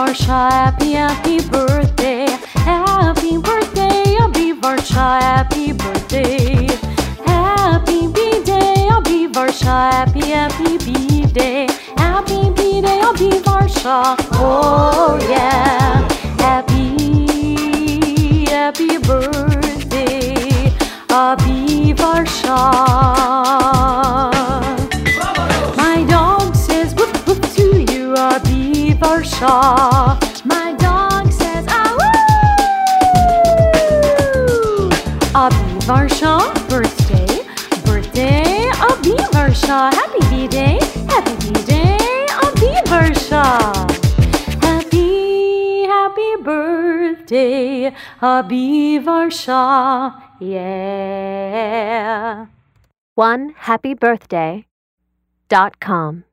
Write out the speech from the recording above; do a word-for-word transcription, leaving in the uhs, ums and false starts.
Varsha, happy, happy birthday. Happy birthday, Abhi Varsha, happy birthday. Happy B-Day, Abhi Varsha, happy, happy B-Day. Happy B-Day, Abhi Varsha, oh yeah. Happy, happy birthday, Abhi Varsha. My dog says woof woof to you, Abhi Varsha. My dog says ah woo. Abhi Varsha, birthday, birthday, Abhi Varsha. Happy B-Day, happy B-Day, Abhi Varsha. Happy, happy birthday, Abhi Varsha, yeah. one happy birthday dot com